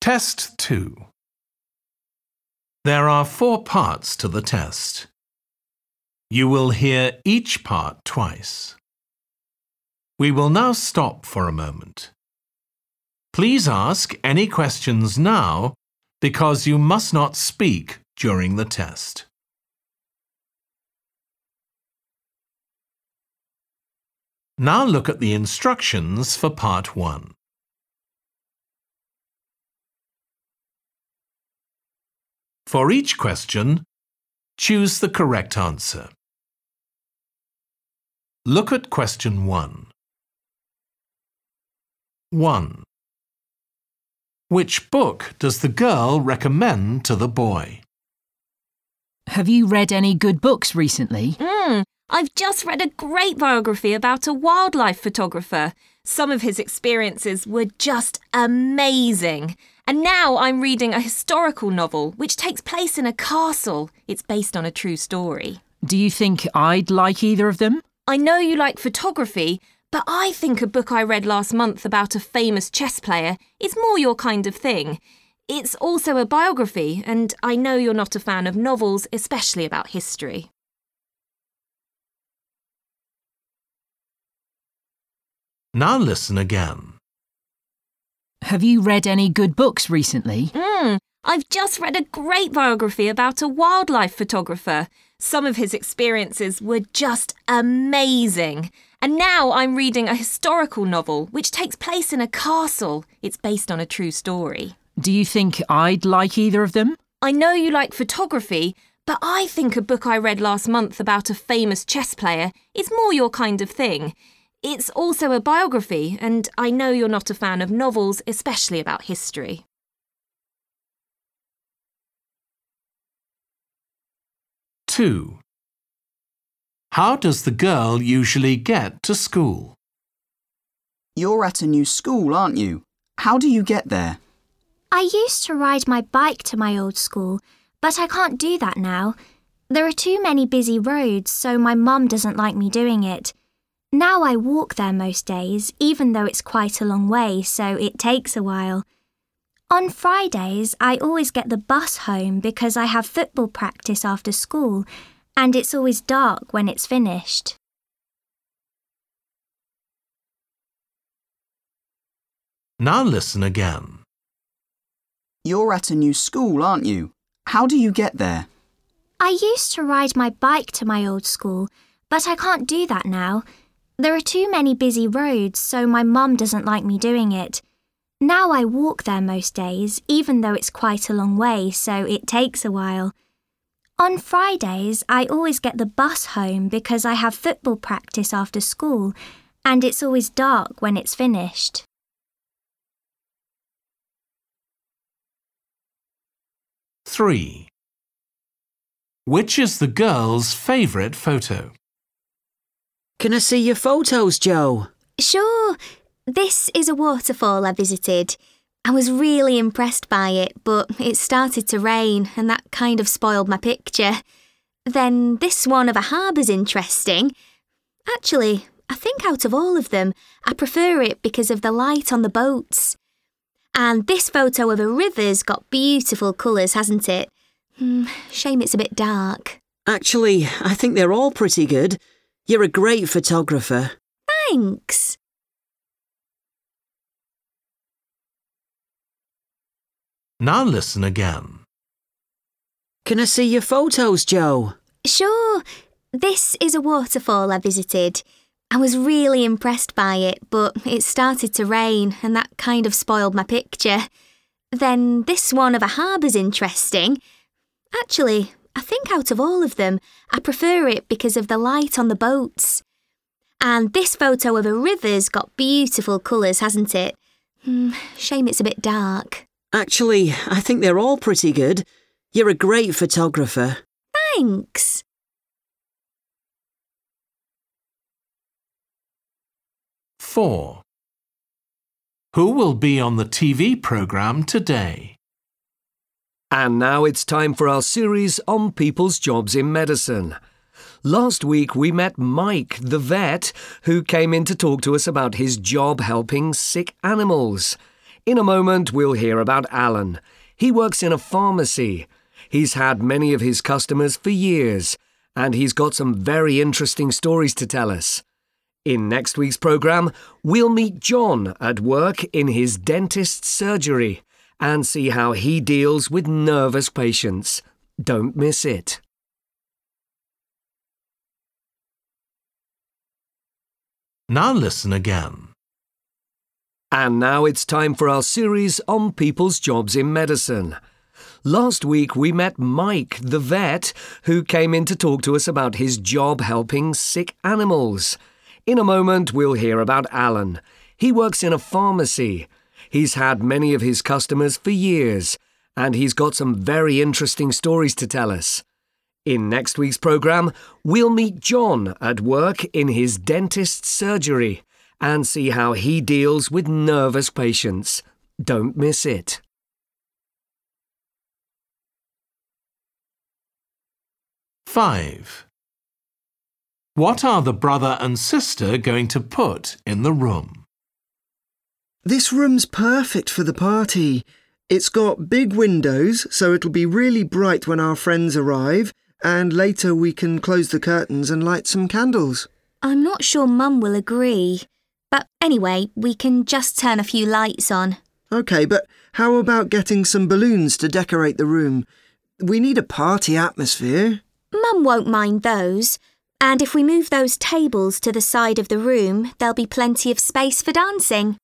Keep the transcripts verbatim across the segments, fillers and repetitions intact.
Test two. There are four parts to the test. You will hear each part twice. We will now stop for a moment. Please ask any questions now because you must not speak during the test. Now look at the instructions for part one. For each question, choose the correct answer. Look at question one. one. Which book does the girl recommend to the boy? Have you read any good books recently? Mm, I've just read a great biography about a wildlife photographer. Some of his experiences were just amazing. And now I'm reading a historical novel which takes place in a castle. It's based on a true story. Do you think I'd like either of them? I know you like photography, but I think a book I read last month about a famous chess player is more your kind of thing. It's also a biography, and I know you're not a fan of novels, especially about history. Now listen again. Have you read any good books recently? Mm, I've just read a great biography about a wildlife photographer. Some of his experiences were just amazing. And now I'm reading a historical novel which takes place in a castle. It's based on a true story. Do you think I'd like either of them? I know you like photography, but I think a book I read last month about a famous chess player is more your kind of thing. It's also a biography, and I know you're not a fan of novels, especially about history. two. How does the girl usually get to school? You're at a new school, aren't you? How do you get there? I used to ride my bike to my old school, but I can't do that now. There are too many busy roads, so my mum doesn't like me doing it. Now I walk there most days, even though it's quite a long way, so it takes a while. On Fridays, I always get the bus home because I have football practice after school, and it's always dark when it's finished. Now listen again. You're at a new school, aren't you? How do you get there? I used to ride my bike to my old school, but I can't do that now. There are too many busy roads, so my mum doesn't like me doing it. Now I walk there most days, even though it's quite a long way, so it takes a while. On Fridays, I always get the bus home because I have football practice after school, and it's always dark when it's finished. three. Which is the girl's favourite photo? Can I see your photos, Joe? Sure. This is a waterfall I visited. I was really impressed by it, but it started to rain and that kind of spoiled my picture. Then this one of a harbour's interesting. Actually, I think out of all of them, I prefer it because of the light on the boats. And this photo of a river's got beautiful colours, hasn't it? Hmm, shame it's a bit dark. Actually, I think they're all pretty good. You're a great photographer. Thanks. Now listen again. Can I see your photos, Joe? Sure. This is a waterfall I visited. I was really impressed by it, but it started to rain and that kind of spoiled my picture. Then this one of a harbour's interesting. Actually, I think out of all of them, I prefer it because of the light on the boats. And this photo of a river's got beautiful colours, hasn't it? Hmm, shame it's a bit dark. Actually, I think they're all pretty good. You're a great photographer. Thanks. four. Who will be on the T V programme today? And now it's time for our series on people's jobs in medicine. Last week we met Mike, the vet, who came in to talk to us about his job helping sick animals. In a moment, we'll hear about Alan. He works in a pharmacy. He's had many of his customers for years, and he's got some very interesting stories to tell us. In next week's programme, we'll meet John at work in his dentist's surgery and see how he deals with nervous patients. Don't miss it. Now listen again. And now it's time for our series on people's jobs in medicine. Last week we met Mike, the vet, who came in to talk to us about his job helping sick animals. In a moment we'll hear about Alan. He works in a pharmacy. He's had many of his customers for years, and he's got some very interesting stories to tell us. In next week's programme, we'll meet John at work in his dentist's surgery and see how he deals with nervous patients. Don't miss it. Five. What are the brother and sister going to put in the room? This room's perfect for the party. It's got big windows, so it'll be really bright when our friends arrive, and later we can close the curtains and light some candles. I'm not sure Mum will agree. But anyway, we can just turn a few lights on. OK, but how about getting some balloons to decorate the room? We need a party atmosphere. Mum won't mind those. And if we move those tables to the side of the room, there'll be plenty of space for dancing.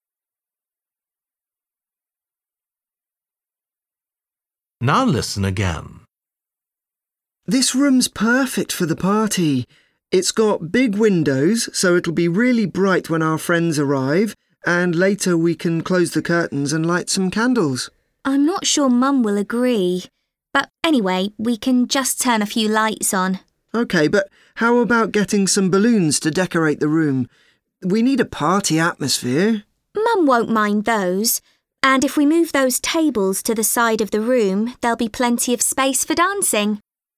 Now listen again. This room's perfect for the party. It's got big windows, so it'll be really bright when our friends arrive, and later we can close the curtains and light some candles. I'm not sure Mum will agree. But anyway, we can just turn a few lights on. OK, but how about getting some balloons to decorate the room? We need a party atmosphere. Mum won't mind those. And if we move those tables to the side of the room, there'll be plenty of space for dancing.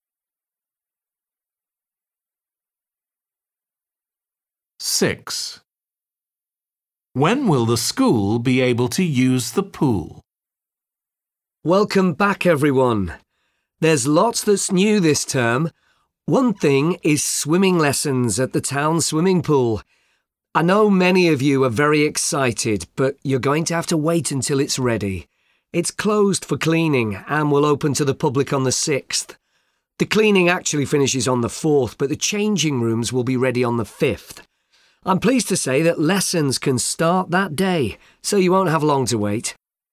Six. When will the school be able to use the pool? Welcome back, everyone. There's lots that's new this term. One thing is swimming lessons at the town swimming pool. I know many of you are very excited, but you're going to have to wait until it's ready. It's closed for cleaning and will open to the public on the sixth. The cleaning actually finishes on the fourth, but the changing rooms will be ready on the fifth. I'm pleased to say that lessons can start that day, so you won't have long to wait.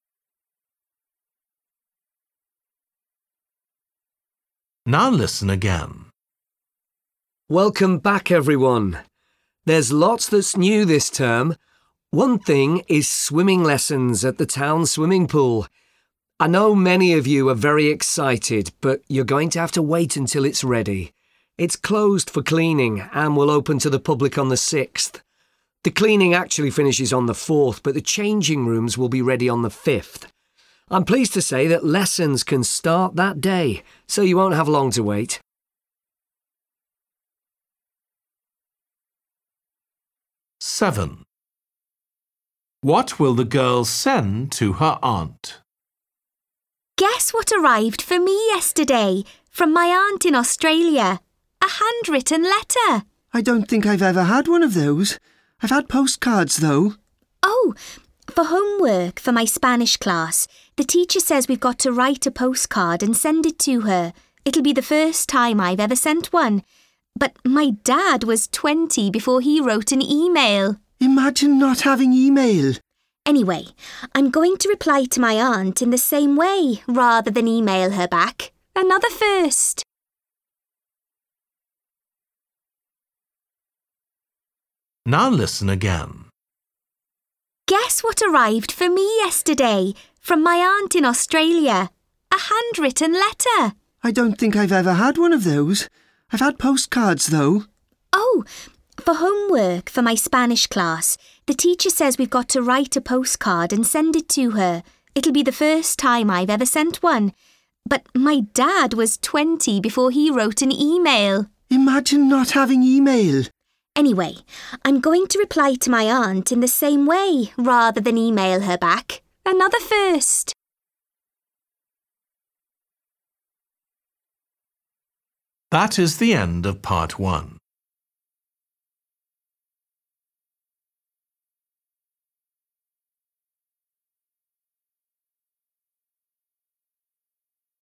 Now listen again. Welcome back, everyone. There's lots that's new this term. One thing is swimming lessons at the town swimming pool. I know many of you are very excited, but you're going to have to wait until it's ready. It's closed for cleaning and will open to the public on the sixth. The cleaning actually finishes on the fourth, but the changing rooms will be ready on the fifth. I'm pleased to say that lessons can start that day, so you won't have long to wait. Seven. What will the girl send to her aunt? Guess what arrived for me yesterday from my aunt in Australia? A handwritten letter. I don't think I've ever had one of those. I've had postcards, though. Oh, for homework for my Spanish class, the teacher says we've got to write a postcard and send it to her. It'll be the first time I've ever sent one. But my dad was twenty before he wrote an email. Imagine not having email. Anyway, I'm going to reply to my aunt in the same way rather than email her back. Another first. Now listen again. Guess what arrived for me yesterday from my aunt in Australia? A handwritten letter. I don't think I've ever had one of those. I've had postcards, though. Oh, for homework for my Spanish class, the teacher says we've got to write a postcard and send it to her. It'll be the first time I've ever sent one. But my dad was twenty before he wrote an email. Imagine not having email. Anyway, I'm going to reply to my aunt in the same way rather than email her back. Another first. That is the end of part one.